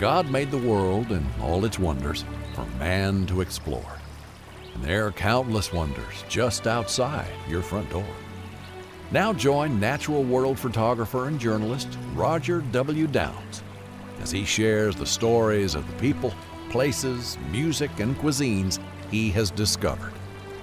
God made the world and all its wonders for man to explore. And there are countless wonders just outside your front door. Now join natural world photographer and journalist Roger W. Downs as he shares the stories of the people, places, music, and cuisines he has discovered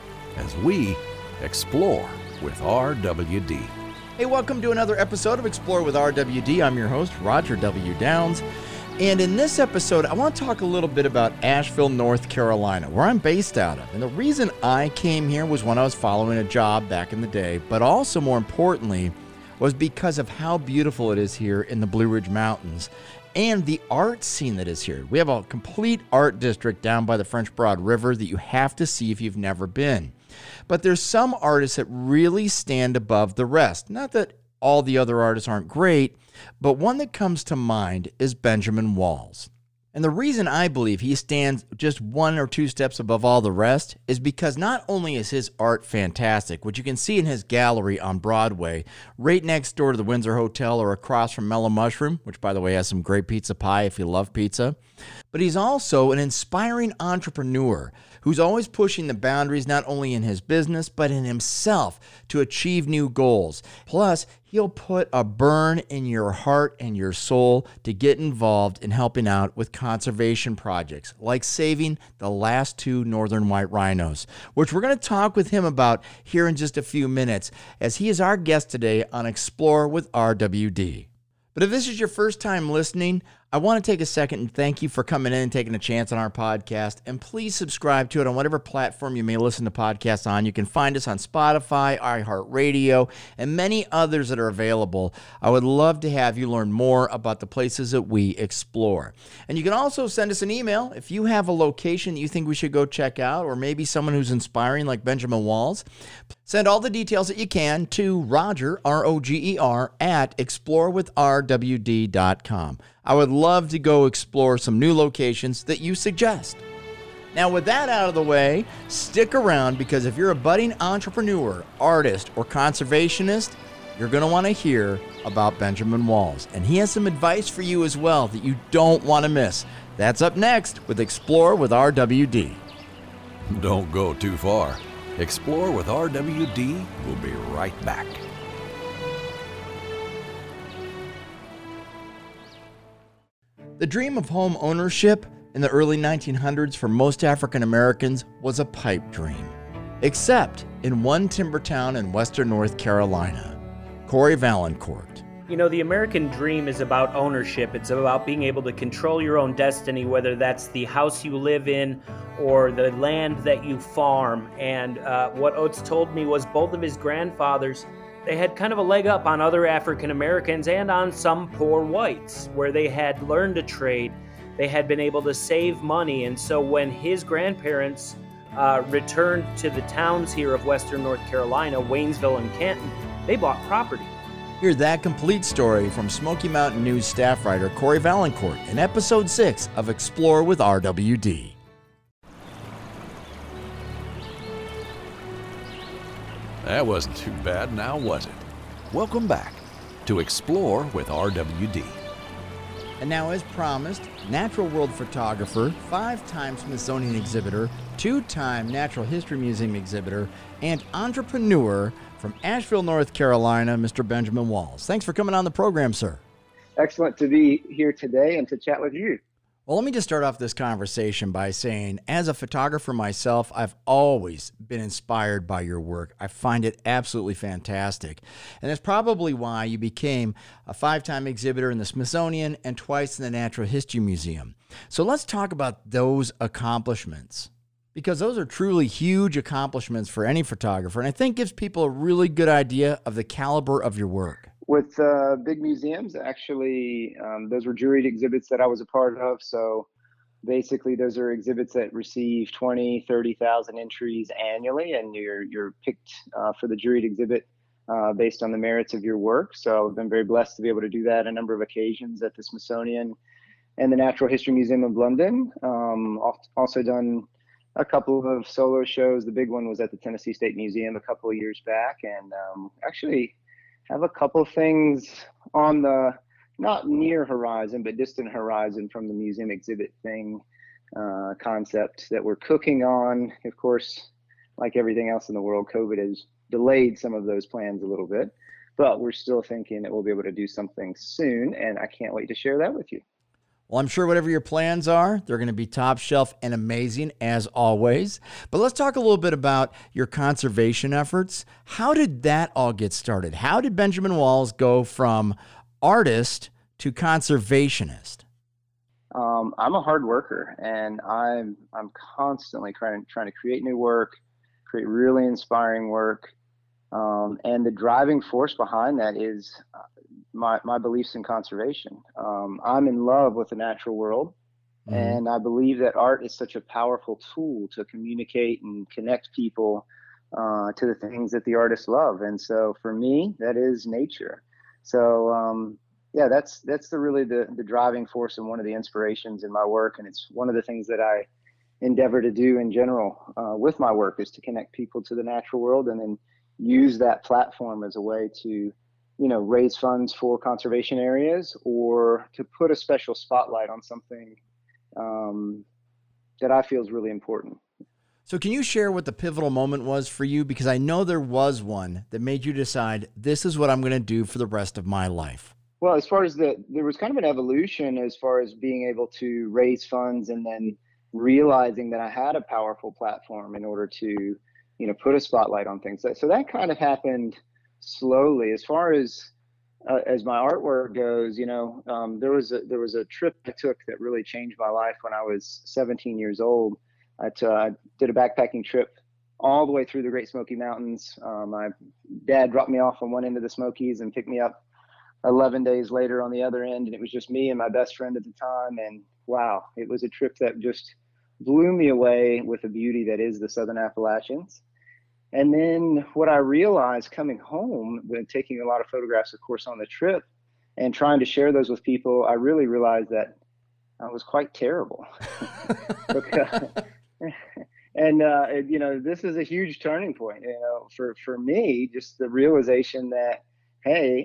as we explore with RWD. Hey, welcome to another episode of Explore with RWD. I'm your host, Roger W. Downs. And in this episode, I want to talk a little bit about Asheville, North Carolina, where I'm based out of. And the reason I came here was when I was following a job back in the day, but also more importantly, was because of how beautiful it is here in the Blue Ridge Mountains and the art scene that is here. We have a complete art district down by the French Broad River that you have to see if you've never been. But there's some artists that really stand above the rest. Not that all the other artists aren't great, but one that comes to mind is Benjamin Walls. And the reason I believe he stands just one or two steps above all the rest is because not only is his art fantastic, which you can see in his gallery on Broadway, right next door to the Windsor Hotel or across from Mellow Mushroom, which by the way has some great pizza pie if you love pizza, but he's also an inspiring entrepreneur who's always pushing the boundaries not only in his business but in himself to achieve new goals. Plus, he'll put a burn in your heart and your soul to get involved in helping out with conservation projects like saving the last two northern white rhinos, which we're going to talk with him about here in just a few minutes as he is our guest today on Explore with RWD. But if this is your first time listening, I want to take a second and thank you for coming in and taking a chance on our podcast. And please subscribe to it on whatever platform you may listen to podcasts on. You can find us on Spotify, iHeartRadio, and many others that are available. I would love to have you learn more about the places that we explore. And you can also send us an email if you have a location that you think we should go check out, or maybe someone who's inspiring like Benjamin Walls. Send all the details that you can to Roger, R-O-G-E-R, at explorewithrwd.com. I would love to go explore some new locations that you suggest. Now, with that out of the way, stick around because if you're a budding entrepreneur, artist, or conservationist, you're going to want to hear about Benjamin Walls. And he has some advice for you as well that you don't want to miss. That's up next with Explore with RWD. Don't go too far. Explore with RWD will be right back. The dream of home ownership in the early 1900s for most African Americans was a pipe dream, except in one timber town in western North Carolina, Corey Valancourt. You know, the American dream is about ownership. It's about being able to control your own destiny, whether that's the house you live in or the land that you farm. And what Oates told me was both of his grandfathers, they had kind of a leg up on other African Americans and on some poor whites, where they had learned a trade, they had been able to save money. And so when his grandparents returned to the towns here of western North Carolina, Waynesville and Canton, they bought property. Hear that complete story from Smoky Mountain News staff writer Corey Valancourt in Episode 6 of Explore with RWD. That wasn't too bad, now was it? Welcome back to Explore with RWD. And now, as promised, natural world photographer, 5-time Smithsonian exhibitor, 2-time Natural History Museum exhibitor, and entrepreneur from Asheville, North Carolina, Mr. Benjamin Walls. Thanks for coming on the program, sir. Excellent to be here today and to chat with you. Well, let me just start off this conversation by saying, as a photographer myself, I've always been inspired by your work. I find it absolutely fantastic. And that's probably why you became a 5-time exhibitor in the Smithsonian and twice in the Natural History Museum. So let's talk about those accomplishments, because those are truly huge accomplishments for any photographer, and I think gives people a really good idea of the caliber of your work. With big museums, actually, those were juried exhibits that I was a part of. So basically, those are exhibits that receive 20, 30,000 entries annually, and you're picked for the juried exhibit based on the merits of your work. So I've been very blessed to be able to do that a number of occasions at the Smithsonian and the Natural History Museum of London. Also done a couple of solo shows. The big one was at the Tennessee State Museum a couple of years back, and actually have a couple of things on the not near horizon, but distant horizon from the museum exhibit thing concept that we're cooking on. Of course, like everything else in the world, COVID has delayed some of those plans a little bit, but we're still thinking that we'll be able to do something soon, and I can't wait to share that with you. Well, I'm sure whatever your plans are, they're going to be top shelf and amazing as always. But let's talk a little bit about your conservation efforts. How did that all get started? How did Benjamin Walls go from artist to conservationist? I'm a hard worker, and I'm constantly trying to create new work, create really inspiring work. And the driving force behind that is my beliefs in conservation. I'm in love with the natural world, and I believe that art is such a powerful tool to communicate and connect people to the things that the artists love. And so for me, that is nature. So yeah, that's really the driving force and one of the inspirations in my work. And it's one of the things that I endeavor to do in general with my work, is to connect people to the natural world, and then use that platform as a way to, raise funds for conservation areas, or to put a special spotlight on something that I feel is really important. So can you share what the pivotal moment was for you? Because I know there was one that made you decide, this is what I'm going to do for the rest of my life. Well, as far as there was kind of an evolution as far as being able to raise funds, and then realizing that I had a powerful platform in order to, put a spotlight on things. So that kind of happened slowly. As far as my artwork goes, there was a trip I took that really changed my life when I was 17 years old. I did a backpacking trip all the way through the Great Smoky Mountains. My dad dropped me off on one end of the Smokies and picked me up 11 days later on the other end, and it was just me and my best friend at the time. And wow, it was a trip that just blew me away with the beauty that is the Southern Appalachians. And then what I realized coming home, when taking a lot of photographs, of course, on the trip and trying to share those with people, I really realized that I was quite terrible. And this is a huge turning point, for me, just the realization that, hey,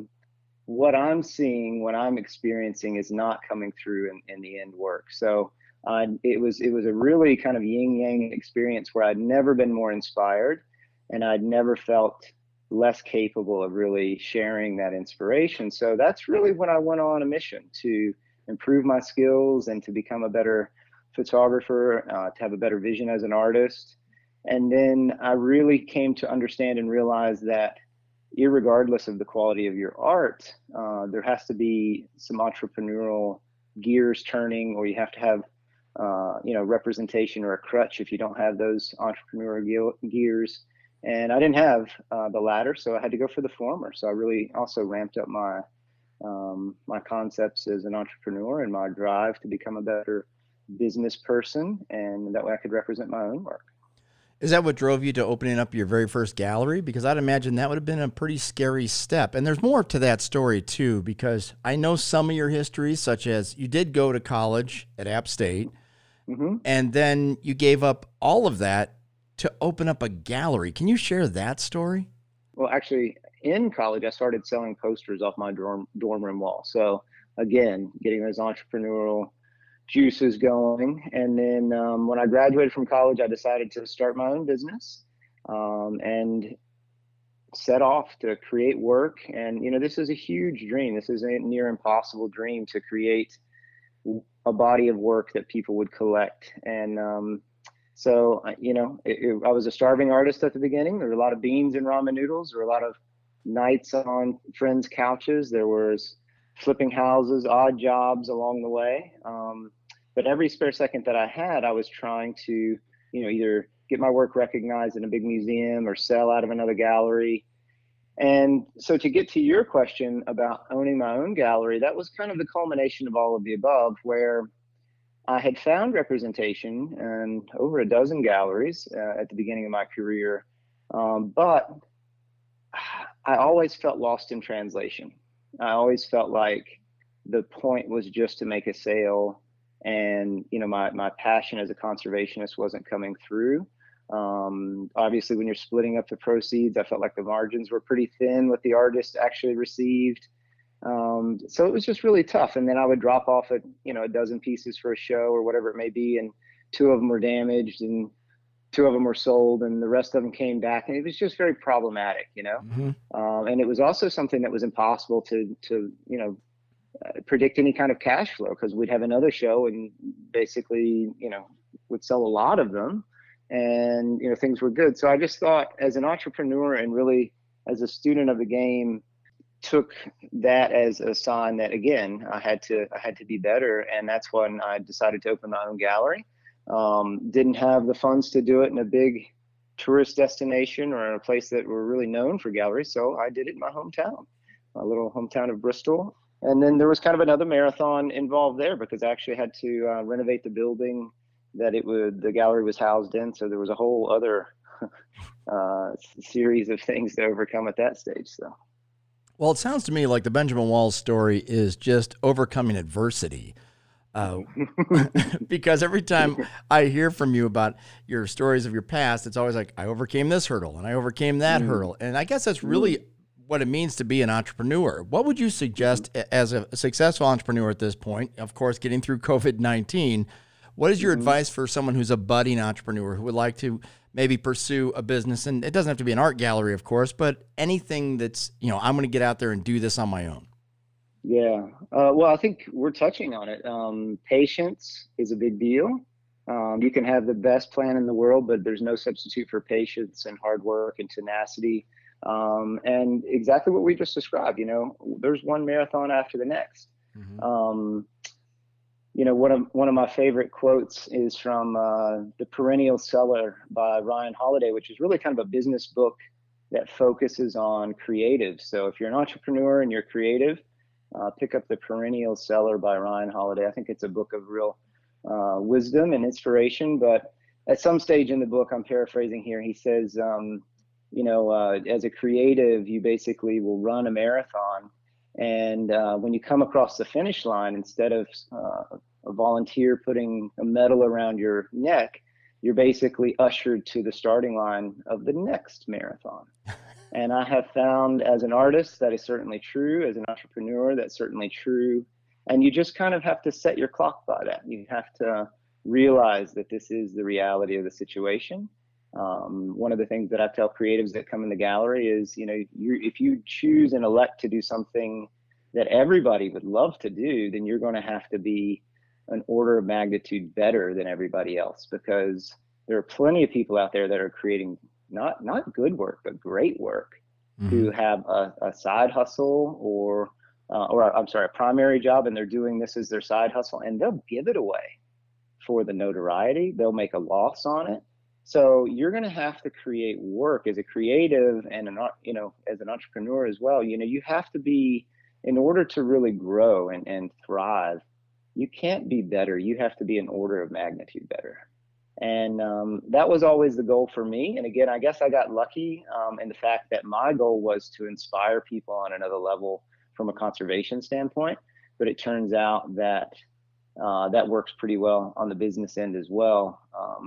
what I'm seeing, what I'm experiencing is not coming through in the end work. So it was a really kind of yin yang experience where I'd never been more inspired, and I'd never felt less capable of really sharing that inspiration. So that's really when I went on a mission to improve my skills and to become a better photographer, to have a better vision as an artist. And then I really came to understand and realize that irregardless of the quality of your art, there has to be some entrepreneurial gears turning, or you have to have representation or a crutch if you don't have those entrepreneurial gears. And I didn't have the latter, so I had to go for the former. So I really also ramped up my my concepts as an entrepreneur and my drive to become a better business person, and that way I could represent my own work. Is that what drove you to opening up your very first gallery? Because I'd imagine that would have been a pretty scary step. And there's more to that story, too, because I know some of your history, such as you did go to college at App State, and then you gave up all of that to open up a gallery. Can you share that story? Well, actually, in college, I started selling posters off my dorm room wall. So, again, getting those entrepreneurial juices going. And then when I graduated from college, I decided to start my own business and set off to create work. And, this is a huge dream. This is a near impossible dream, to create a body of work that people would collect. And so, I was a starving artist at the beginning. There were a lot of beans and ramen noodles. There were a lot of nights on friends' couches. There was flipping houses, odd jobs along the way. But every spare second that I had, I was trying to, either get my work recognized in a big museum or sell out of another gallery. And so to get to your question about owning my own gallery, that was kind of the culmination of all of the above, where I had found representation in over a dozen galleries at the beginning of my career. But I always felt lost in translation. I always felt like the point was just to make a sale, and my passion as a conservationist wasn't coming through. Obviously, when you're splitting up the proceeds, I felt like the margins were pretty thin what the artist actually received. So it was just really tough. And then I would drop off at, a dozen pieces for a show or whatever it may be. And two of them were damaged and two of them were sold and the rest of them came back. And it was just very problematic, Mm-hmm. And it was also something that was impossible to predict any kind of cash flow, because we'd have another show and basically, would sell a lot of them and, things were good. So I just thought, as an entrepreneur and really as a student of the game, took that as a sign that, again, I had to be better. And that's when I decided to open my own gallery. Didn't have the funds to do it in a big tourist destination or in a place that were really known for galleries. So I did it in my hometown, my little hometown of Bristol. And then there was kind of another marathon involved there, because I actually had to renovate the building that the gallery was housed in. So there was a whole other series of things to overcome at that stage. So. Well, it sounds to me like the Benjamin Walls story is just overcoming adversity. Because every time I hear from you about your stories of your past, it's always like, I overcame this hurdle and I overcame that hurdle. And I guess that's really what it means to be an entrepreneur. What would you suggest as a successful entrepreneur at this point? Of course, getting through COVID-19, what is your advice for someone who's a budding entrepreneur who would like to maybe pursue a business? And it doesn't have to be an art gallery, of course, but anything that's, I'm going to get out there and do this on my own. Yeah. Well, I think we're touching on it. Patience is a big deal. You can have the best plan in the world, but there's no substitute for patience and hard work and tenacity. And exactly what we just described, there's one marathon after the next. Mm-hmm. One of my favorite quotes is from The Perennial Seller by Ryan Holiday, which is really kind of a business book that focuses on creatives. So if you're an entrepreneur and you're creative, pick up The Perennial Seller by Ryan Holiday. I think it's a book of real wisdom and inspiration. But at some stage in the book, I'm paraphrasing here, he says, as a creative, you basically will run a marathon. And when you come across the finish line, instead of a volunteer putting a medal around your neck, you're basically ushered to the starting line of the next marathon. And I have found, as an artist, that is certainly true. As an entrepreneur, that's certainly true. And you just kind of have to set your clock by that. You have to realize that this is the reality of the situation. One of the things that I tell creatives that come in the gallery is, if you choose and elect to do something that everybody would love to do, then you're going to have to be an order of magnitude better than everybody else, because there are plenty of people out there that are creating not good work, but great work, who have a side hustle or a primary job, and they're doing this as their side hustle, and they'll give it away for the notoriety. They'll make a loss on it. So you're going to have to create work as a creative and as an entrepreneur as well. You have to be, in order to really grow and thrive, you can't be better. You have to be an order of magnitude better. And that was always the goal for me. And again, I guess I got lucky in the fact that my goal was to inspire people on another level from a conservation standpoint. But it turns out that that works pretty well on the business end as well.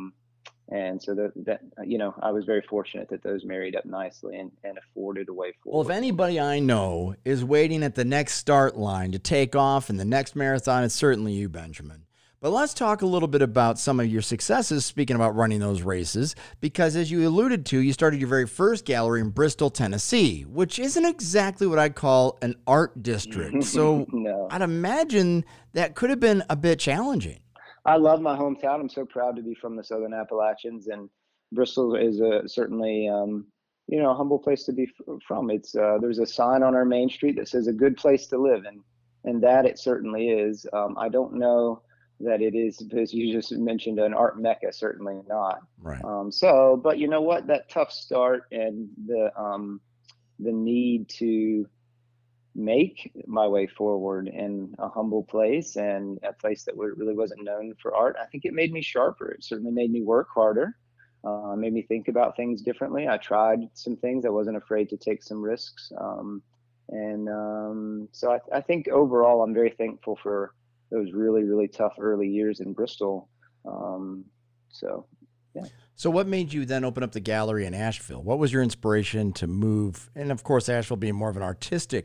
And so that I was very fortunate that those married up nicely and afforded a way forward. Well, if anybody I know is waiting at the next start line to take off in the next marathon, it's certainly you, Benjamin. But let's talk a little bit about some of your successes, speaking about running those races, because as you alluded to, you started your very first gallery in Bristol, Tennessee, which isn't exactly what I'd call an art district. So No. I'd imagine that could have been a bit challenging. I love my hometown. I'm so proud to be from the Southern Appalachians, and Bristol is certainly, a humble place to be from. It's there's a sign on our main street that says "a good place to live," and that it certainly is. I don't know that it is, as you just mentioned, an art mecca. Certainly not. Right. But you know what? That tough start and the need to make my way forward in a humble place and a place that really wasn't known for art, I think it made me sharper. It certainly made me work harder, made me think about things differently. I tried some things. I wasn't afraid to take some risks. So I think overall, I'm very thankful for those really, really tough early years in Bristol. Yeah. So what made you then open up the gallery in Asheville? What was your inspiration to move? And of course, Asheville being more of an artistic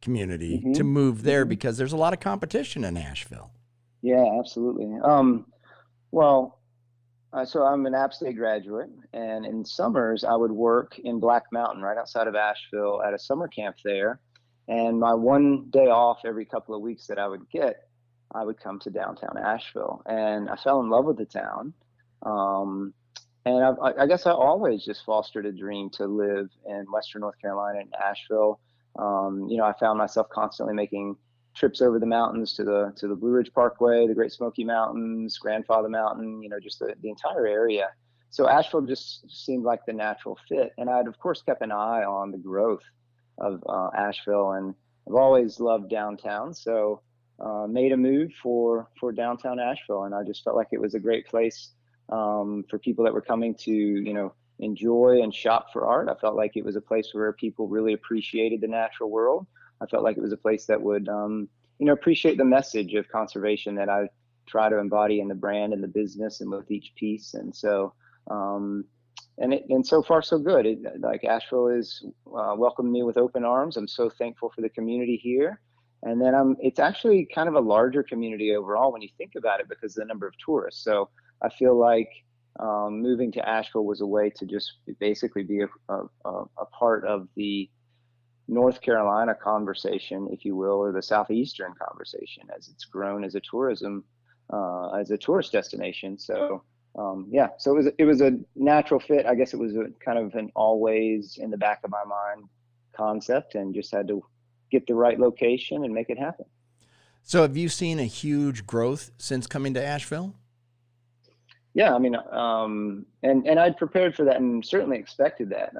community to Hmm. move there Hmm. because there's a lot of competition in Asheville. Yeah, absolutely. Well, so I'm an App State graduate, and in summers I would work in Black Mountain, right outside of Asheville, at a summer camp there. And my one day off every couple of weeks that I would get, I would come to downtown Asheville, and I fell in love with the town. Um, and I guess I always just fostered a dream to live in Western North Carolina in Asheville. I found myself constantly making trips over the mountains to the Blue Ridge Parkway, the Great Smoky Mountains, Grandfather Mountain, just the entire area. So Asheville just seemed like the natural fit. And I'd, of course, kept an eye on the growth of Asheville. And I've always loved downtown. So made a move for downtown Asheville. And I just felt like it was a great place for people that were coming to, enjoy and shop for art. I felt like it was a place where people really appreciated the natural world. I felt like it was a place that would, appreciate the message of conservation that I try to embody in the brand and the business and with each piece. And so, and so far so good. Like Asheville is welcomed me with open arms. I'm so thankful for the community here. And then it's actually kind of a larger community overall when you think about it because of the number of tourists. So I feel like moving to Asheville was a way to just basically be a part of the North Carolina conversation, if you will, or the Southeastern conversation as it's grown as a tourist destination. So yeah, so it was a natural fit. I guess it was a kind of an always in the back of my mind concept, and just had to get the right location and make it happen. So have you seen a huge growth since coming to Asheville? Yeah, I mean, and I'd prepared for that and certainly expected that.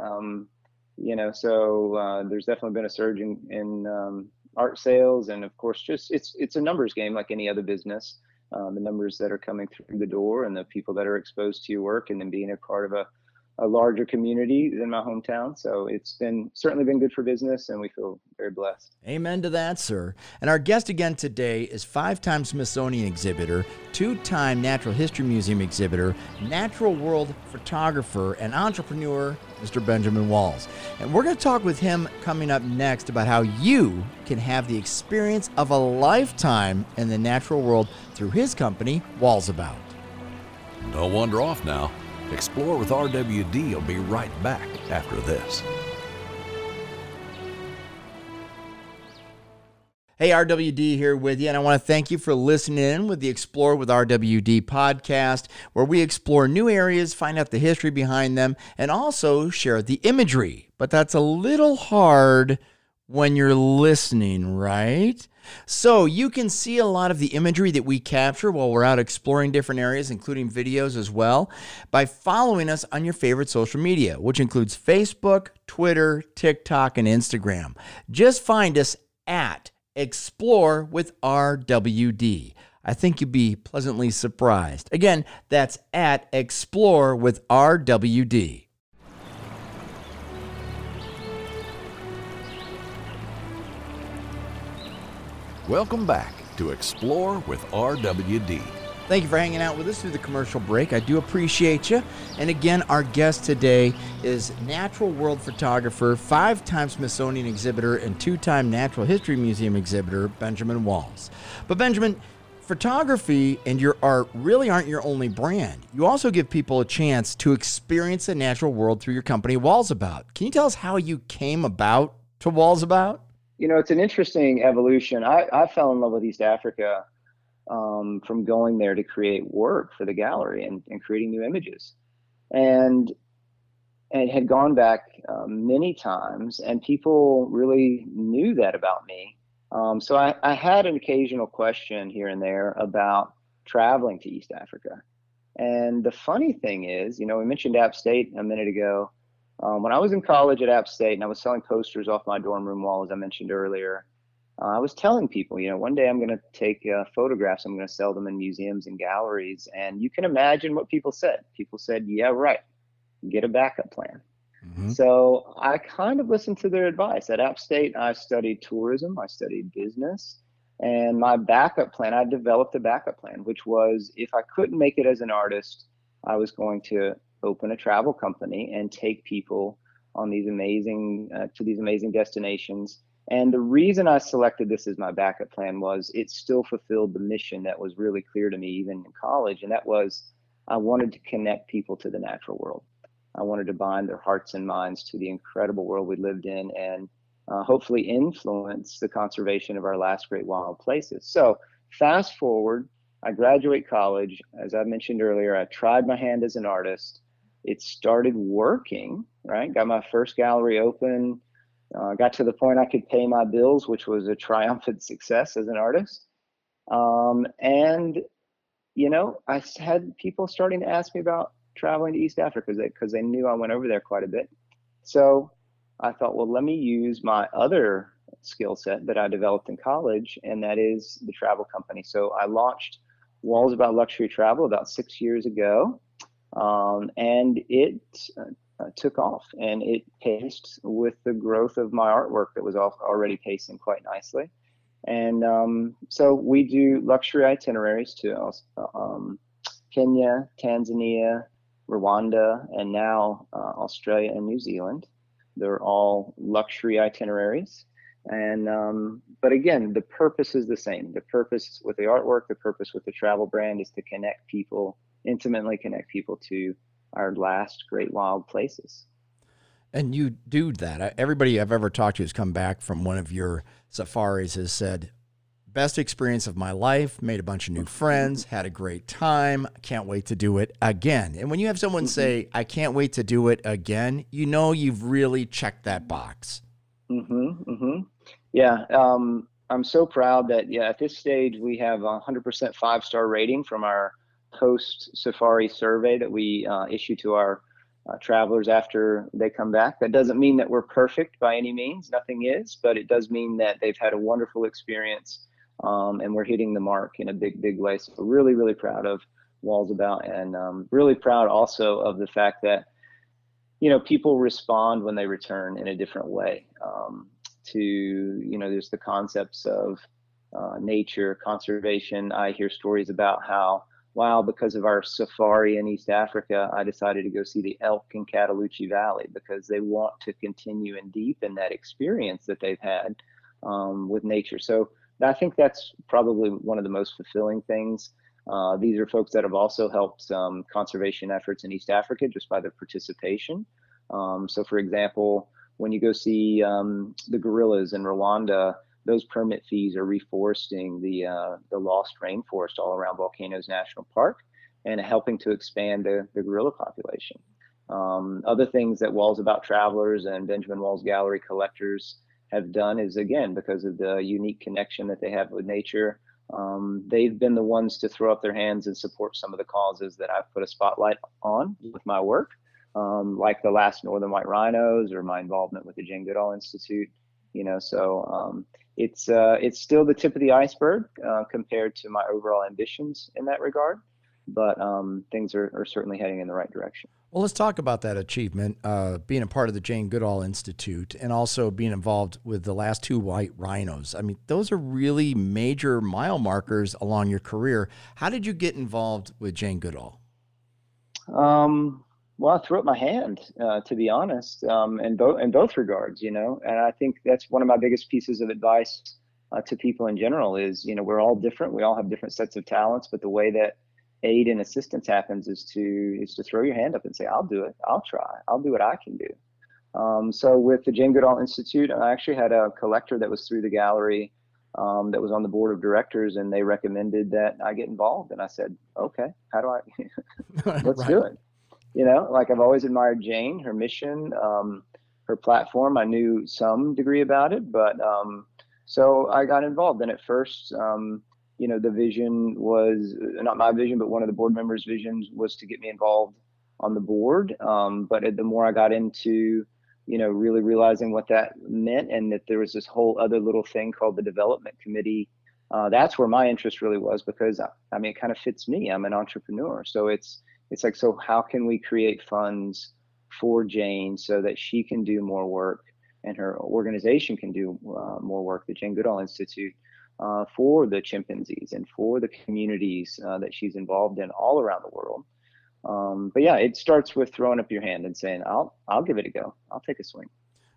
So there's definitely been a surge in art sales, and of course, just it's a numbers game like any other business. The numbers that are coming through the door and the people that are exposed to your work, and then being a part of a larger community than my hometown. So it's certainly been good for business, and we feel very blessed. Amen to that, sir. And our guest again today is 5-time Smithsonian exhibitor, 2-time Natural History Museum exhibitor, natural world photographer, and entrepreneur, Mr. Benjamin Walls. And we're going to talk with him coming up next about how you can have the experience of a lifetime in the natural world through his company, Wallsabout. Don't wander off now. Explore with RWD will be right back after this. Hey, RWD here with you, and I want to thank you for listening in with the Explore with RWD podcast, where we explore new areas, find out the history behind them, and also share the imagery. But that's a little hard when you're listening, right? So you can see a lot of the imagery that we capture while we're out exploring different areas, including videos as well, by following us on your favorite social media, which includes Facebook, Twitter, TikTok, and Instagram. Just find us at Explore with RWD. I think you'd be pleasantly surprised. Again, that's at Explore with RWD. Welcome back to Explore with RWD. Thank you for hanging out with us through the commercial break. I do appreciate you. And again, our guest today is natural world photographer, 5-time Smithsonian exhibitor, and 2-time Natural History Museum exhibitor, Benjamin Walls. But Benjamin, photography and your art really aren't your only brand. You also give people a chance to experience the natural world through your company, Wallsabout. Can you tell us how you came about to Wallsabout? It's an interesting evolution. I fell in love with East Africa from going there to create work for the gallery and creating new images, and had gone back many times, and people really knew that about me. So I had an occasional question here and there about traveling to East Africa. And the funny thing is, we mentioned App State a minute ago. When I was in college at App State and I was selling posters off my dorm room wall, as I mentioned earlier, I was telling people, one day I'm going to take photographs, I'm going to sell them in museums and galleries. And you can imagine what people said. People said, yeah, right. Get a backup plan. Mm-hmm. So I kind of listened to their advice. At App State, I studied tourism, I studied business, and my backup plan, I developed a backup plan, which was if I couldn't make it as an artist, I was going to open a travel company and take people on these amazing to these amazing destinations And the reason I selected this as my backup plan was it still fulfilled the mission that was really clear to me even in college, and that was I wanted to connect people to the natural world. I wanted to bind their hearts and minds to the incredible world we lived in, and hopefully influence the conservation of our last great wild places. So fast forward, I graduate college. As I mentioned earlier, I tried my hand as an artist. It started working, right? Got my first gallery open, got to the point I could pay my bills, which was a triumphant success as an artist. And, you know, I had people starting to ask me about traveling to East Africa because they knew I went over there quite a bit. So I thought, well, let me use my other skill set that I developed in college, and that is the travel company. So I launched Walls About Luxury Travel about 6 years ago, and it took off, and it paced with the growth of my artwork that was already pacing quite nicely. And so we do luxury itineraries to Kenya, Tanzania, Rwanda, and now Australia and New Zealand. They're all luxury itineraries. And but again, the purpose is the same. The purpose with the artwork, the purpose with the travel brand is to connect people, intimately connect people to our last great wild places. And you do that. Everybody I've ever talked to who's come back from one of your safaris has said, best experience of my life, made a bunch of new friends, had a great time, can't wait to do it again. And when you have someone say, I can't wait to do it again, you know you've really checked that box. Yeah, I'm so proud that, at this stage we have 100% 5-star rating from our post-safari survey that we issue to our travelers after they come back. That doesn't mean that we're perfect by any means, nothing is, but it does mean that they've had a wonderful experience, and we're hitting the mark in a big way. So really, really proud of Walls About, and really proud also of the fact that, you know, people respond when they return in a different way to, you know, there's the concepts of nature, conservation. I hear stories about how, wow, because of our safari in East Africa, I decided to go see the elk in Cataloochee Valley because they want to continue and deepen that experience that they've had with nature. So I think that's probably one of the most fulfilling things. These are folks that have also helped conservation efforts in East Africa just by their participation. So for example, when you go see the gorillas in Rwanda, those permit fees are reforesting the lost rainforest all around Volcanoes National Park and helping to expand the gorilla population. Other things that Walls About travelers and Benjamin Walls Gallery collectors have done is, again, because of the unique connection that they have with nature, they've been the ones to throw up their hands and support some of the causes that I've put a spotlight on with my work, like the last northern white rhinos or my involvement with the Jane Goodall Institute. You know, so it's still the tip of the iceberg compared to my overall ambitions in that regard, but things are certainly heading in the right direction. Well, let's talk about that achievement, being a part of the Jane Goodall Institute and also being involved with the last 2 white rhinos. I mean, those are really major mile markers along your career. How did you get involved with Jane Goodall? Well, I threw up my hand, to be honest, in both regards, you know, and I think that's one of my biggest pieces of advice to people in general is, you know, we're all different. We all have different sets of talents, but the way that aid and assistance happens is to throw your hand up and say, I'll do it. I'll try. I'll do what I can do. So with the Jane Goodall Institute, I actually had a collector that was through the gallery that was on the board of directors, and they recommended that I get involved. And I said, okay, how do I, let's do it. You know, like I've always admired Jane, her mission, her platform. I knew some degree about it, but so I got involved. And at first, you know, the vision was not my vision, but one of the board members' visions was to get me involved on the board. But the more I got into, you know, really realizing what that meant and that there was this whole other little thing called the development committee, that's where my interest really was, because I mean, it kind of fits me. I'm an entrepreneur. So it's like, so how can we create funds for Jane so that she can do more work and her organization can do more work, the Jane Goodall Institute, for the chimpanzees and for the communities that she's involved in all around the world. But yeah, it starts with throwing up your hand and saying, I'll give it a go. I'll take a swing.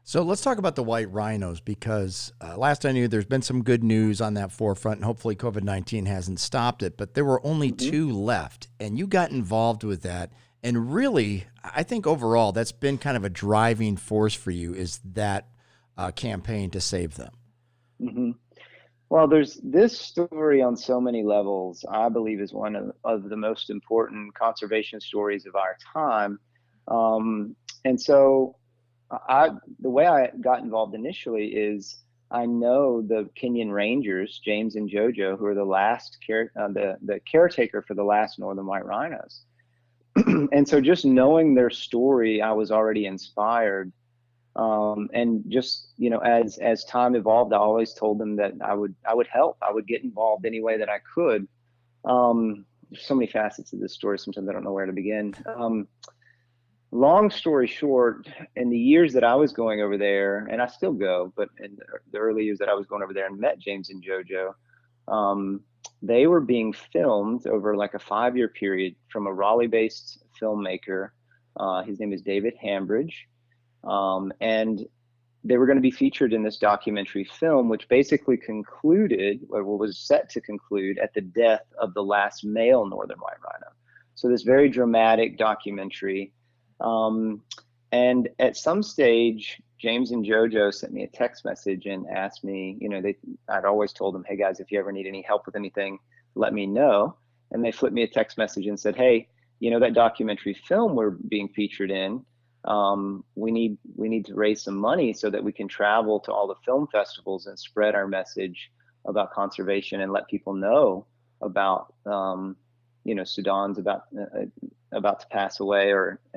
So let's talk about the white rhinos, because last I knew there's been some good news on that forefront, and hopefully COVID-19 hasn't stopped it, but there were only two left, and you got involved with that. And really, I think overall that's been kind of a driving force for you, is that campaign to save them. hmm Well, there's this story on so many levels, I believe is one of the most important conservation stories of our time. And so the way I got involved initially is I know the Kenyan Rangers, James and Jojo, who are the caretaker for the last northern white rhinos. And so just knowing their story, I was already inspired. And just, as time evolved, I always told them that I would help. I would get involved any way that I could. There's so many facets of this story. Sometimes I don't know where to begin. Long story short, in the years that I was going over there, and I still go, but in the early years that I was going over there and met James and Jojo, they were being filmed over like a 5-year period from a Raleigh-based filmmaker. His name is David Hambridge. And they were going to be featured in this documentary film, which basically concluded, or was set to conclude, at the death of the last male northern white rhino. So this very dramatic documentary. And at some stage, James and Jojo sent me a text message and asked me, I'd always told them, hey guys, if you ever need any help with anything, let me know. And they flipped me a text message and said, hey, that documentary film we're being featured in, we need to raise some money so that we can travel to all the film festivals and spread our message about conservation and let people know about, Sudan's about to pass away,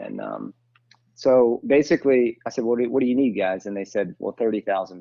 so basically I said, what do you need, guys? And they said, well, $30,000.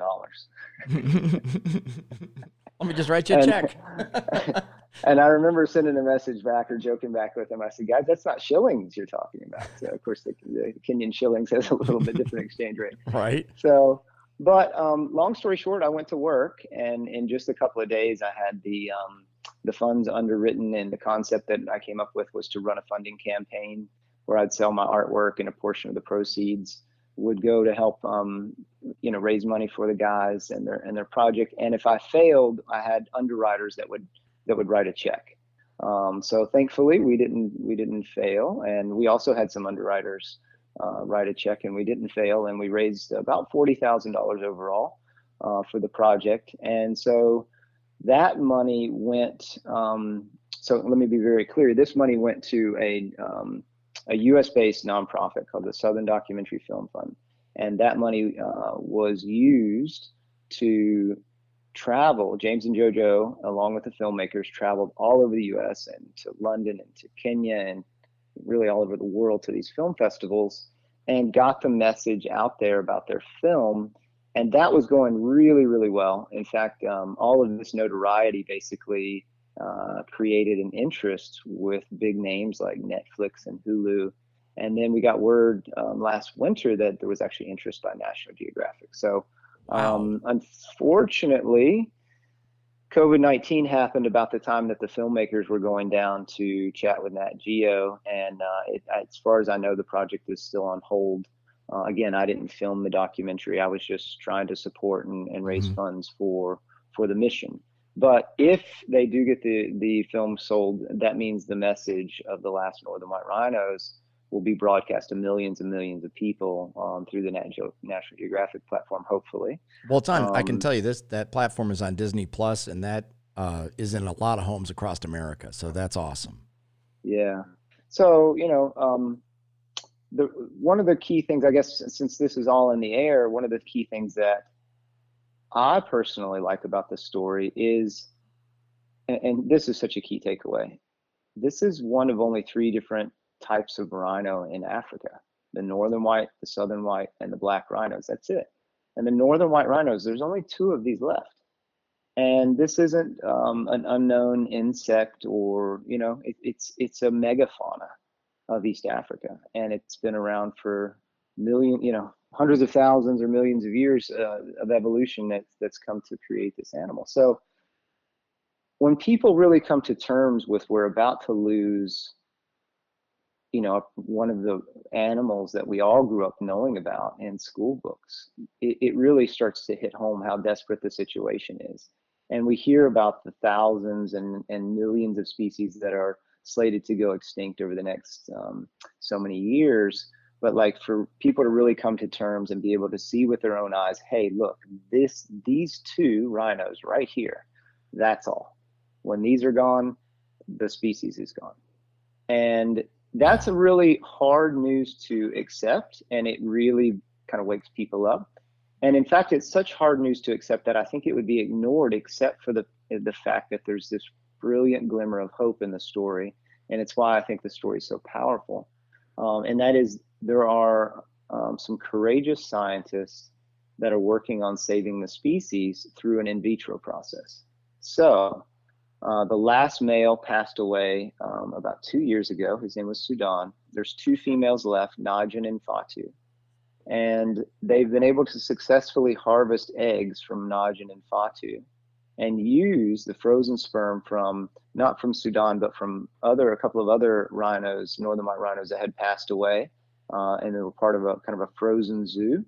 Let me just write you a check. And I remember sending a message back or joking back with them. I said, guys, that's not shillings you're talking about. So of course the Kenyan shillings has a little bit different exchange rate. Right. So, but long story short, I went to work, and in just a couple of days I had the funds underwritten, and the concept that I came up with was to run a funding campaign where I'd sell my artwork, and a portion of the proceeds would go to help, raise money for the guys and their project. And if I failed, I had underwriters that would write a check. So thankfully we didn't fail. And we also had some underwriters write a check, and we didn't fail. And we raised about $40,000 overall for the project. And so that money went, so let me be very clear. This money went to a US-based nonprofit called the Southern Documentary Film Fund. And that money was used to travel. James and Jojo, along with the filmmakers, traveled all over the US and to London and to Kenya and really all over the world to these film festivals, and got the message out there about their film. And that was going really, really well. In fact, all of this notoriety basically created an interest with big names like Netflix and Hulu. And then we got word last winter that there was actually interest by National Geographic. So unfortunately, COVID-19 happened about the time that the filmmakers were going down to chat with Nat Geo. And as far as I know, the project is still on hold. Again, I didn't film the documentary. I was just trying to support and raise funds for the mission. But if they do get the film sold, that means the message of the last northern white rhinos will be broadcast to millions and millions of people through the National Geographic platform, hopefully. Well, it's on. I can tell you that platform is on Disney Plus, and that is in a lot of homes across America. So that's awesome. Yeah. So one of the key things, I guess, since this is all in the air, one of the key things that I personally like about this story is, and this is such a key takeaway, this is one of only 3 different types of rhino in Africa: the northern white, the southern white, and the black rhinos. That's it. And the northern white rhinos, there's only 2 of these left. And this isn't an unknown insect, or it's a megafauna of East Africa, and it's been around for hundreds of thousands or millions of years of evolution that's come to create this animal. So when people really come to terms with, we're about to lose one of the animals that we all grew up knowing about in school books, it really starts to hit home how desperate the situation is. And we hear about the thousands and millions of species that are slated to go extinct over the next so many years. But like, for people to really come to terms and be able to see with their own eyes, hey, look, these two rhinos right here, that's all. When these are gone, the species is gone. And that's a really hard news to accept, and it really kind of wakes people up. And in fact, it's such hard news to accept that I think it would be ignored, except for the fact that there's this brilliant glimmer of hope in the story. And it's why I think the story is so powerful. And that is, there are some courageous scientists that are working on saving the species through an in vitro process. So the last male passed away about 2 years ago. His name was Sudan. There's two females left, Najin and Fatu. And they've been able to successfully harvest eggs from Najin and Fatu and use the frozen sperm from, not from Sudan, but from a couple of other rhinos, northern white rhinos that had passed away. And they were part of a kind of a frozen zoo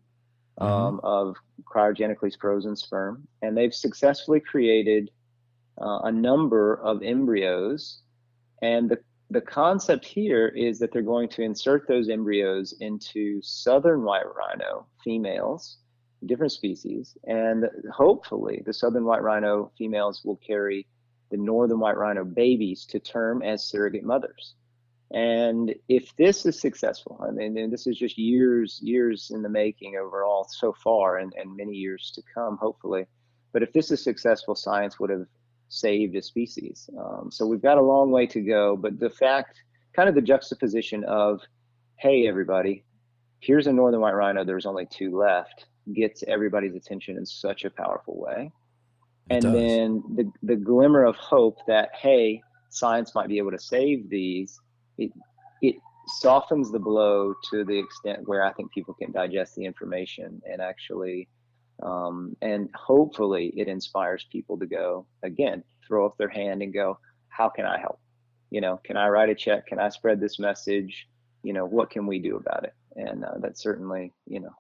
of cryogenically frozen sperm. And they've successfully created a number of embryos. And the concept here is that they're going to insert those embryos into southern white rhino females, different species, and hopefully the southern white rhino females will carry the northern white rhino babies to term as surrogate mothers. And if this is successful, I mean, and this is just years in the making overall so far, and many years to come, hopefully. But if this is successful, science would have saved a species. So we've got a long way to go, but the fact, kind of the juxtaposition of, hey, everybody, here's a northern white rhino, there's only two left, gets everybody's attention in such a powerful way. And then the glimmer of hope that, hey, science might be able to save these, it softens the blow to the extent where I think people can digest the information and actually and hopefully it inspires people to go, again, throw up their hand and go, how can I help? Can I write a check? Can I spread this message? What can we do about it? And that's certainly,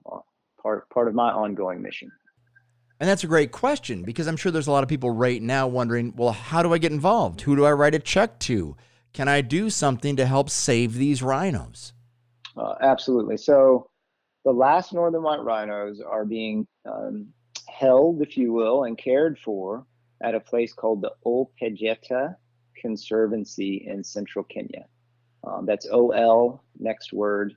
part of my ongoing mission. And that's a great question, because I'm sure there's a lot of people right now wondering, well, how do I get involved? Who do I write a check to? Can I do something to help save these rhinos? Absolutely. So the last northern white rhinos are being held, if you will, and cared for at a place called the Ol Pejeta Conservancy in central Kenya. That's O-L, next word,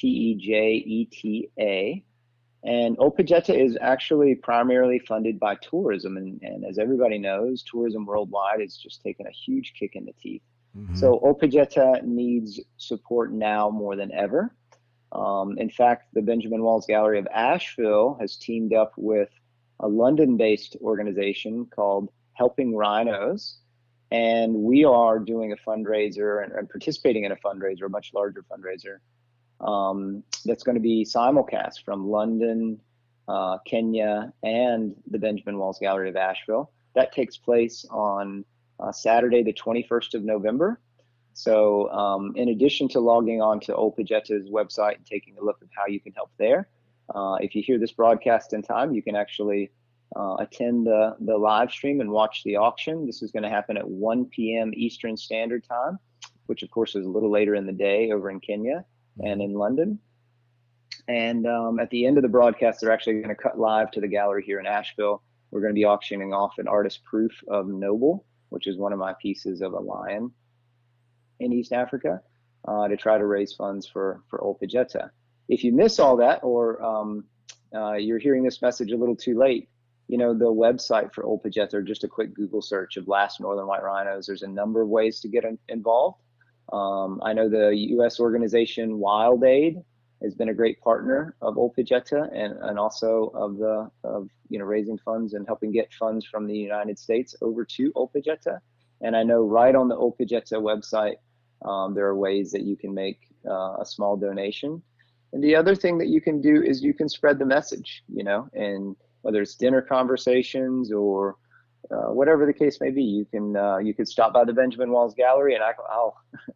P-E-J-E-T-A. And Ol Pejeta is actually primarily funded by tourism. And as everybody knows, tourism worldwide is just taking a huge kick in the teeth. Mm-hmm. So Ol Pejeta needs support now more than ever. In fact, the Benjamin Walls Gallery of Asheville has teamed up with a London-based organization called Helping Rhinos, and we are doing a fundraiser and participating in a fundraiser, a much larger fundraiser, that's going to be simulcast from London, Kenya, and the Benjamin Walls Gallery of Asheville. That takes place on Saturday, the 21st of November. So in addition to logging on to Ol Pejeta's website and taking a look at how you can help there, if you hear this broadcast in time, you can actually attend the live stream and watch the auction. This is going to happen at 1 p.m. Eastern Standard Time, which of course is a little later in the day over in Kenya and in London. And at the end of the broadcast, they're actually going to cut live to the gallery here in Asheville. We're going to be auctioning off an artist proof of Noble, which is one of my pieces of a lion in East Africa, to try to raise funds for Ol Pejeta. If you miss all that, or you're hearing this message a little too late, the website for Ol Pejeta, or just a quick Google search of last northern white rhinos, there's a number of ways to get involved. I know the U.S. organization Wild Aid has been a great partner of Ol Pejeta and also of raising funds and helping get funds from the United States over to Ol Pejeta. And I know right on the Ol Pejeta website, there are ways that you can make a small donation. And the other thing that you can do is you can spread the message, and whether it's dinner conversations or whatever the case may be, you could stop by the Benjamin Walls Gallery and I'll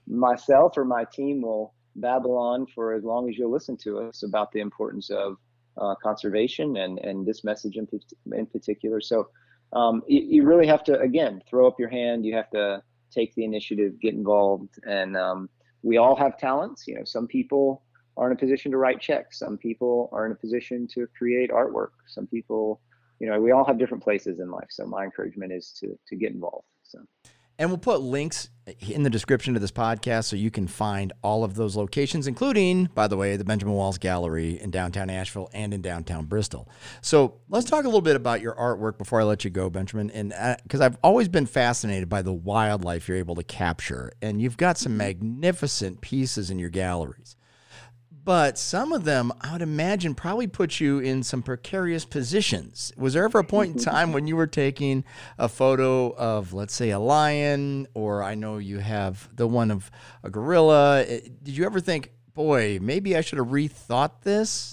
myself or my team will babble on for as long as you'll listen to us about the importance of conservation and this message in particular. So you really have to, again, throw up your hand. You have to take the initiative, get involved. And we all have talents. You know, some people are in a position to write checks. Some people are in a position to create artwork. Some people, you know, we all have different places in life. So my encouragement is to get involved. So. And we'll put links in the description of this podcast so you can find all of those locations, including, by the way, the Benjamin Walls Gallery in downtown Asheville and in downtown Bristol. So let's talk a little bit about your artwork before I let you go, Benjamin. And because I've always been fascinated by the wildlife you're able to capture. And you've got some magnificent pieces in your galleries. But some of them, I would imagine, probably put you in some precarious positions. Was there ever a point in time when you were taking a photo of, let's say, a lion, or I know you have the one of a gorilla? Did you ever think, boy, maybe I should have rethought this?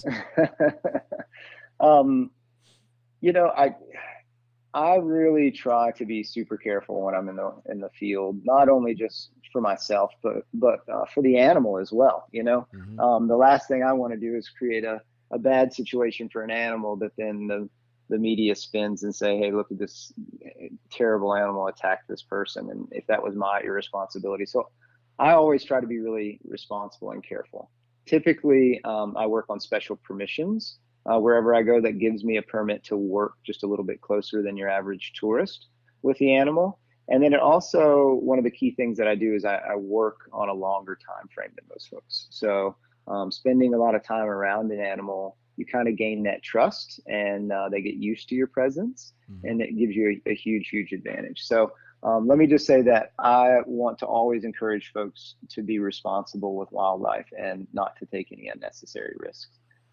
You know, I really try to be super careful when I'm in the field, not only just for myself, but for the animal as well. You know, the last thing I want to do is create a bad situation for an animal that then the media spins and say, hey, look at this terrible animal attacked this person. And if that was my irresponsibility. So I always try to be really responsible and careful. Typically, I work on special permissions. Wherever I go, that gives me a permit to work just a little bit closer than your average tourist with the animal. And then it also, one of the key things that I do is I work on a longer time frame than most folks. So spending a lot of time around an animal, you kind of gain that trust, and they get used to your presence, and it gives you a huge, huge advantage. So let me just say that I want to always encourage folks to be responsible with wildlife and not to take any unnecessary risks.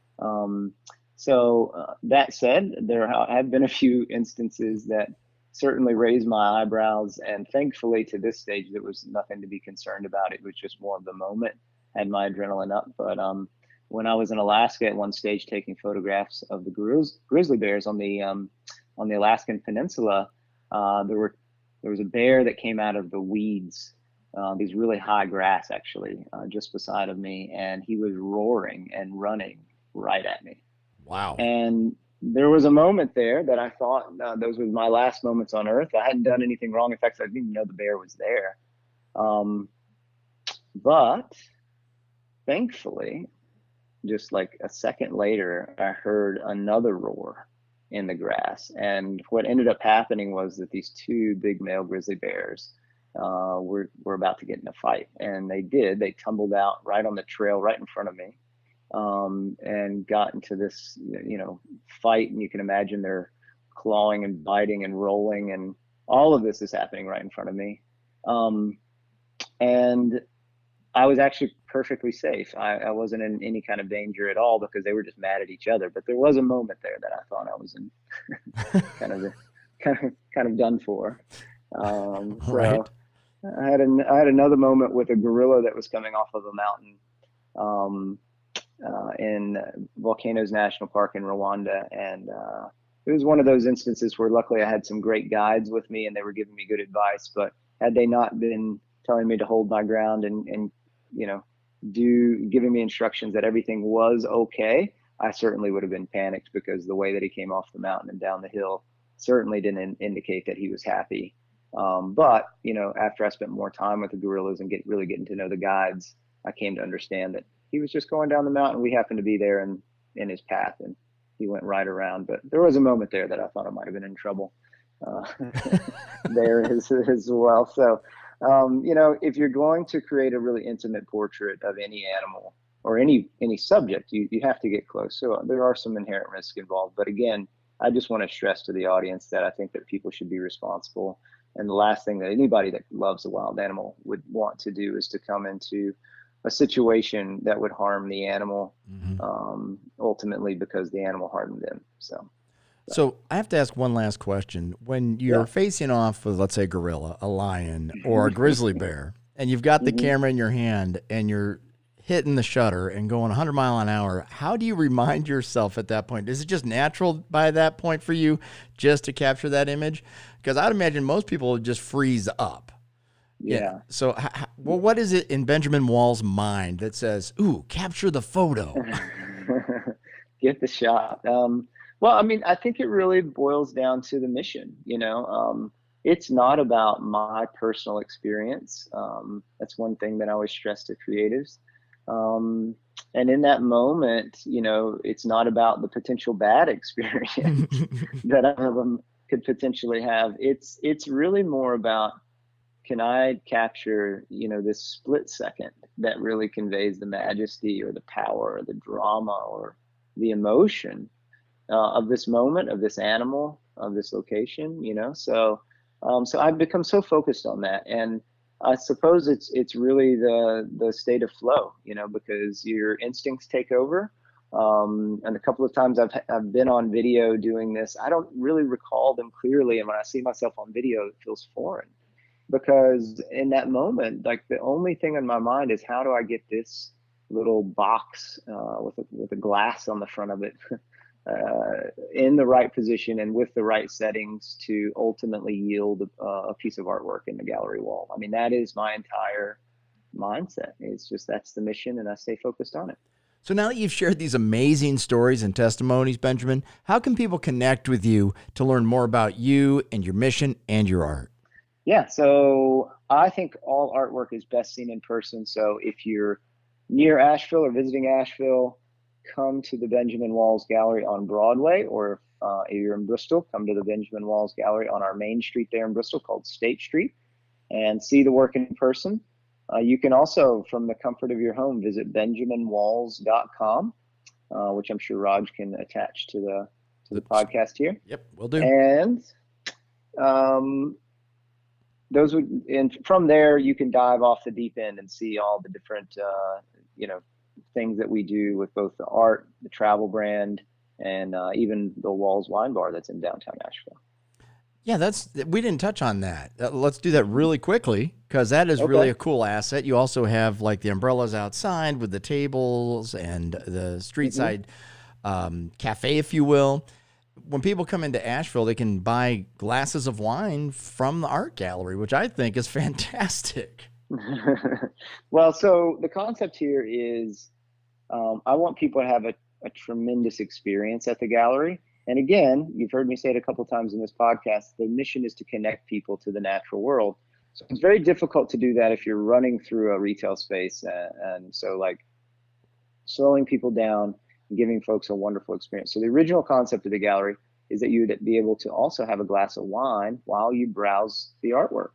So that said, there have been a few instances that certainly raised my eyebrows, and thankfully to this stage there was nothing to be concerned about. It was just more of the moment, had my adrenaline up. But when I was in Alaska at one stage taking photographs of the grizzly bears on the Alaskan Peninsula, there was a bear that came out of the weeds, these really high grass actually, just beside of me, and he was roaring and running right at me. Wow. And there was a moment there that I thought those were my last moments on earth. I hadn't done anything wrong. In fact, I didn't even know the bear was there. But thankfully, just like a second later, I heard another roar in the grass. And what ended up happening was that these two big male grizzly bears were about to get in a fight. And they did. They tumbled out right on the trail right in front of me. And got into this, fight, and you can imagine they're clawing and biting and rolling, and all of this is happening right in front of me. And I was actually perfectly safe. I wasn't in any kind of danger at all because they were just mad at each other. But there was a moment there that I thought I was in kind of done for. Right. So I had another moment with a gorilla that was coming off of a mountain. In Volcanoes National Park in Rwanda, and it was one of those instances where luckily I had some great guides with me and they were giving me good advice, but had they not been telling me to hold my ground and giving me instructions that everything was okay, I certainly would have been panicked, because the way that he came off the mountain and down the hill certainly didn't indicate that he was happy. But after I spent more time with the gorillas and really getting to know the guides, I came to understand that he was just going down the mountain. We happened to be there in his path, and he went right around. But there was a moment there that I thought I might have been in trouble there as well. So, if you're going to create a really intimate portrait of any animal or any subject, you have to get close. So there are some inherent risks involved. But again, I just want to stress to the audience that I think that people should be responsible. And the last thing that anybody that loves a wild animal would want to do is to come into a situation that would harm the animal, ultimately, because the animal harmed them. So I have to ask one last question. When you're facing off with, let's say, a gorilla, a lion, or a grizzly bear, and you've got the camera in your hand and you're hitting the shutter and going 100 miles an hour, how do you remind yourself at that point? Is it just natural by that point for you just to capture that image? Because I'd imagine most people would just freeze up. Yeah. So Well, what is it in Benjamin Wall's mind that says, ooh, capture the photo? Get the shot. Well, I mean, I think it really boils down to the mission, you know. It's not about my personal experience. That's one thing that I always stress to creatives. And in that moment, you know, it's not about the potential bad experience that one of them could potentially have. It's really more about, can I capture, you know, this split second that really conveys the majesty or the power or the drama or the emotion of this moment, of this animal, of this location, you know? So I've become so focused on that. And I suppose it's really the state of flow, you know, because your instincts take over. And a couple of times I've been on video doing this. I don't really recall them clearly. And when I see myself on video, it feels foreign. Because in that moment, like, the only thing in my mind is, how do I get this little box with a glass on the front of it in the right position and with the right settings to ultimately yield a piece of artwork in the gallery wall. I mean, that is my entire mindset. It's just, that's the mission, and I stay focused on it. So now that you've shared these amazing stories and testimonies, Benjamin, how can people connect with you to learn more about you and your mission and your art? Yeah, so I think all artwork is best seen in person. So if you're near Asheville or visiting Asheville, come to the Benjamin Walls Gallery on Broadway, or if you're in Bristol, come to the Benjamin Walls Gallery on our main street there in Bristol called State Street, and see the work in person. You can also, from the comfort of your home, visit benjaminwalls.com, which I'm sure Raj can attach to the podcast here. Yep, will do. And and from there you can dive off the deep end and see all the different you know, things that we do with both the art, the travel brand, and even the Walls Wine Bar that's in downtown Asheville. Yeah, we didn't touch on that. Let's do that really quickly, because that is really a cool asset. You also have like the umbrellas outside with the tables and the street side cafe, if you will. When people come into Asheville, they can buy glasses of wine from the art gallery, which I think is fantastic. Well, so the concept here is, I want people to have a tremendous experience at the gallery. And again, you've heard me say it a couple times in this podcast, the mission is to connect people to the natural world. So it's very difficult to do that if you're running through a retail space. And so, like, slowing people down and giving folks a wonderful experience. So the original concept of the gallery is that you'd be able to also have a glass of wine while you browse the artwork.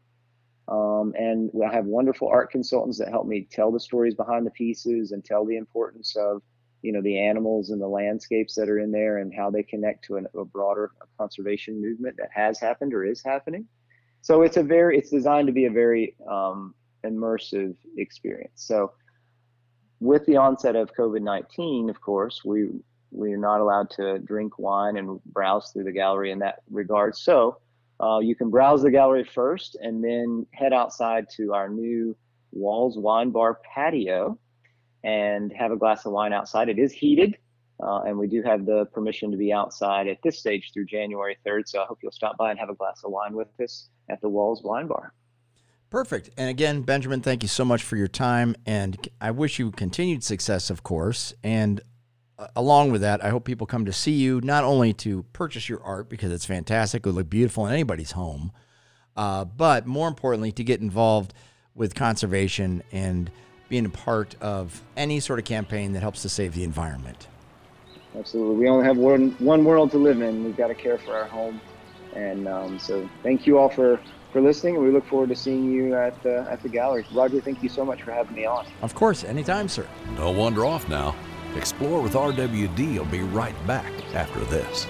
And I have wonderful art consultants that help me tell the stories behind the pieces and tell the importance of, you know, the animals and the landscapes that are in there and how they connect to a broader conservation movement that has happened or is happening. So it's designed to be a very immersive experience. So with the onset of COVID-19, of course, we're not allowed to drink wine and browse through the gallery in that regard. So you can browse the gallery first and then head outside to our new Walls Wine Bar patio and have a glass of wine outside. It is heated, and we do have the permission to be outside at this stage through January 3rd. So I hope you'll stop by and have a glass of wine with us at the Walls Wine Bar. Perfect. And again, Benjamin, thank you so much for your time, and I wish you continued success, of course. And along with that, I hope people come to see you, not only to purchase your art, because it's fantastic, it would look beautiful in anybody's home, but more importantly, to get involved with conservation and being a part of any sort of campaign that helps to save the environment. Absolutely. We only have one world to live in. We've got to care for our home. And so thank you all for listening, and we look forward to seeing you at the gallery. Roger, thank you so much for having me on. Of course, anytime, sir. Don't wander off now. Explore with RWD will be right back after this.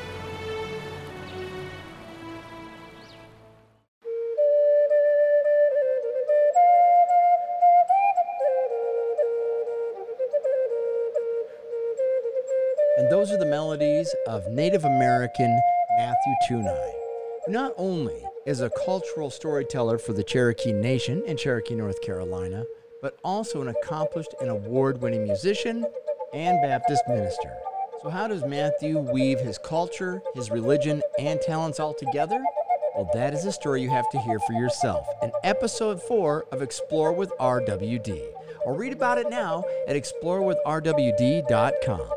And those are the melodies of Native American Matthew Tunai, who not only is a cultural storyteller for the Cherokee Nation in Cherokee, North Carolina, but also an accomplished and award-winning musician and Baptist minister. So how does Matthew weave his culture, his religion, and talents all together? Well, that is a story you have to hear for yourself in episode 4 of Explore with RWD. Or read about it now at explorewithrwd.com.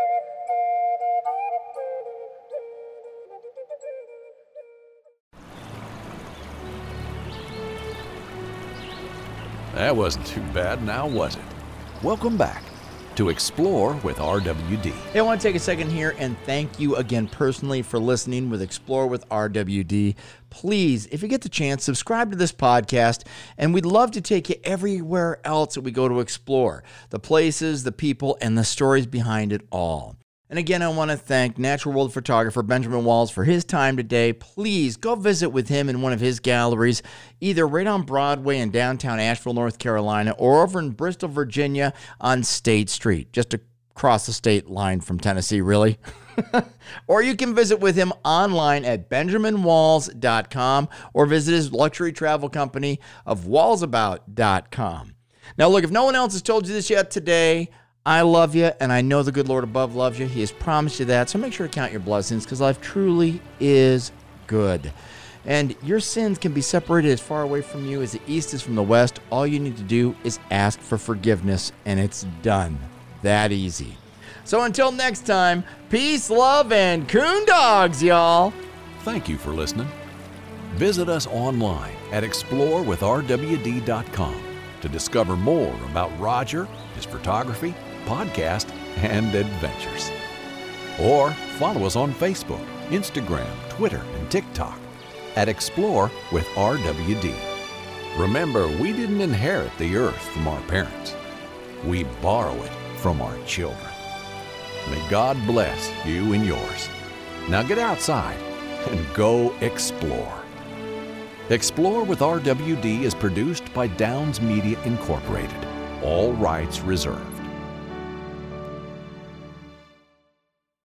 That wasn't too bad, now was it? Welcome back to Explore with RWD. Hey, I want to take a second here and thank you again personally for listening with Explore with RWD. Please, if you get the chance, subscribe to this podcast, and we'd love to take you everywhere else that we go to explore. The places, the people, and the stories behind it all. And again, I want to thank Natural World photographer Benjamin Walls for his time today. Please go visit with him in one of his galleries, either right on Broadway in downtown Asheville, North Carolina, or over in Bristol, Virginia on State Street, just across the state line from Tennessee, really. Or you can visit with him online at benjaminwalls.com or visit his luxury travel company of wallsabout.com. Now, look, if no one else has told you this yet today, I love you, and I know the good Lord above loves you. He has promised you that, so make sure to count your blessings, because life truly is good. And your sins can be separated as far away from you as the east is from the west. All you need to do is ask for forgiveness, and it's done. That easy. So until next time, peace, love, and coon dogs, y'all. Thank you for listening. Visit us online at explorewithrwd.com to discover more about Roger, his photography, podcast, and adventures. Or follow us on Facebook, Instagram, Twitter, and TikTok at Explore with RWD. Remember, we didn't inherit the earth from our parents. We borrow it from our children. May God bless you and yours. Now get outside and go explore. Explore with RWD is produced by Downs Media Incorporated. All rights reserved.